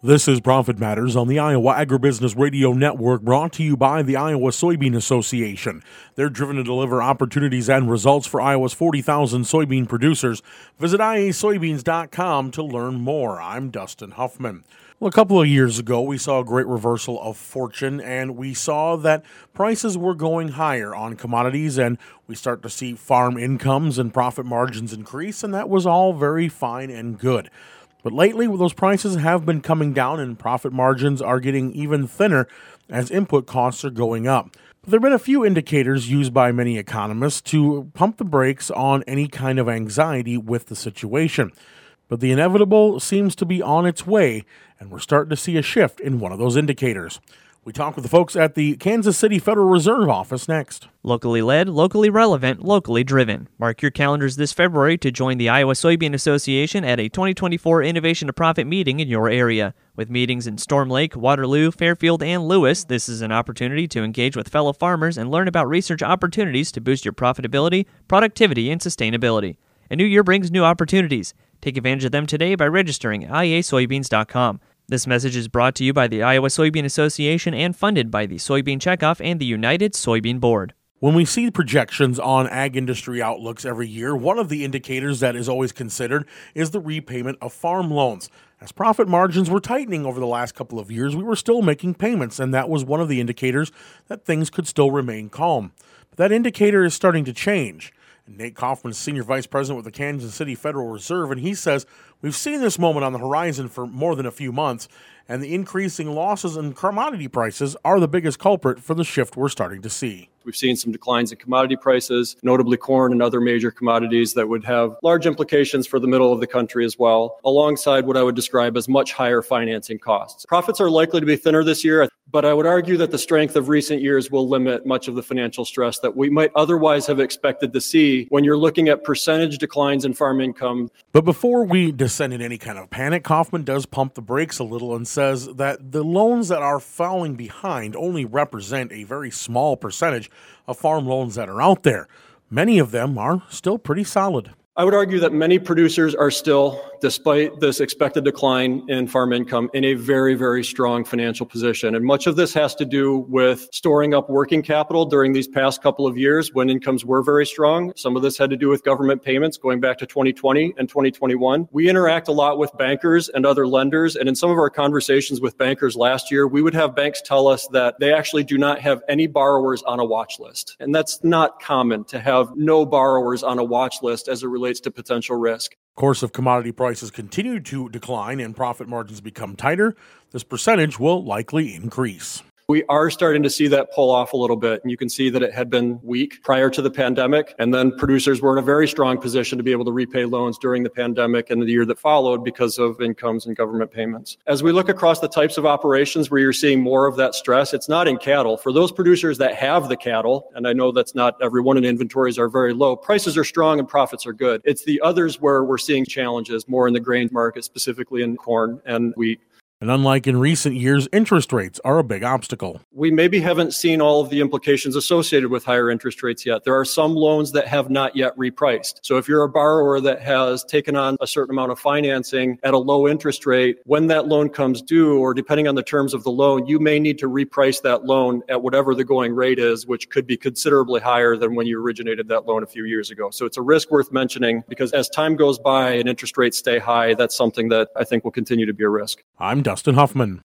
This is Profit Matters on the Iowa Agribusiness Radio Network, brought to you by the Iowa Soybean Association. They're driven to deliver opportunities and results for Iowa's 40,000 soybean producers. Visit iasoybeans.com to learn more. I'm Dustin Huffman. Well, a couple of years ago, we saw a great reversal of fortune, and we saw that prices were going higher on commodities, and we start to see farm incomes and profit margins increase, and that was all very fine and good. But lately, those prices have been coming down and profit margins are getting even thinner as input costs are going up. But there have been a few indicators used by many economists to pump the brakes on any kind of anxiety with the situation. But the inevitable seems to be on its way, and we're starting to see a shift in one of those indicators. We talk with the folks at the Kansas City Federal Reserve office next. Locally led, locally relevant, locally driven. Mark your calendars this February to join the Iowa Soybean Association at a 2024 Innovation to Profit meeting in your area. With meetings in Storm Lake, Waterloo, Fairfield, and Lewis, this is an opportunity to engage with fellow farmers and learn about research opportunities to boost your profitability, productivity, and sustainability. A new year brings new opportunities. Take advantage of them today by registering at iasoybeans.com. This message is brought to you by the Iowa Soybean Association and funded by the Soybean Checkoff and the United Soybean Board. When we see projections on ag industry outlooks every year, one of the indicators that is always considered is the repayment of farm loans. As profit margins were tightening over the last couple of years, we were still making payments, and that was one of the indicators that things could still remain calm. But that indicator is starting to change. Nate Kaufman is Senior Vice President with the Kansas City Federal Reserve, and he says, we've seen this moment on the horizon for more than a few months, and the increasing losses in commodity prices are the biggest culprit for the shift we're starting to see. We've seen some declines in commodity prices, notably corn and other major commodities that would have large implications for the middle of the country as well, alongside what I would describe as much higher financing costs. Profits are likely to be thinner this year, but I would argue that the strength of recent years will limit much of the financial stress that we might otherwise have expected to see when you're looking at percentage declines in farm income. But before we descend in any kind of panic, Kaufman does pump the brakes a little and says that the loans that are falling behind only represent a very small percentage of farm loans that are out there. Many of them are still pretty solid. I would argue that many producers are still, despite this expected decline in farm income, in a very, very strong financial position. And much of this has to do with storing up working capital during these past couple of years when incomes were very strong. Some of this had to do with government payments going back to 2020 and 2021. We interact a lot with bankers and other lenders. And in some of our conversations with bankers last year, we would have banks tell us that they actually do not have any borrowers on a watch list. And that's not common to have no borrowers on a watch list as it relates to potential risk. Of course, if commodity prices continue to decline and profit margins become tighter, this percentage will likely increase. We are starting to see that pull off a little bit, and you can see that it had been weak prior to the pandemic, and then producers were in a very strong position to be able to repay loans during the pandemic and the year that followed because of incomes and government payments. As we look across the types of operations where you're seeing more of that stress, it's not in cattle. For those producers that have the cattle, and I know that's not everyone and inventories are very low, prices are strong and profits are good. It's the others where we're seeing challenges, more in the grain market, specifically in corn and wheat. And unlike in recent years, interest rates are a big obstacle. We maybe haven't seen all of the implications associated with higher interest rates yet. There are some loans that have not yet repriced. So if you're a borrower that has taken on a certain amount of financing at a low interest rate, when that loan comes due, or depending on the terms of the loan, you may need to reprice that loan at whatever the going rate is, which could be considerably higher than when you originated that loan a few years ago. So it's a risk worth mentioning because as time goes by and interest rates stay high, that's something that I think will continue to be a risk. I'm Dustin Huffman.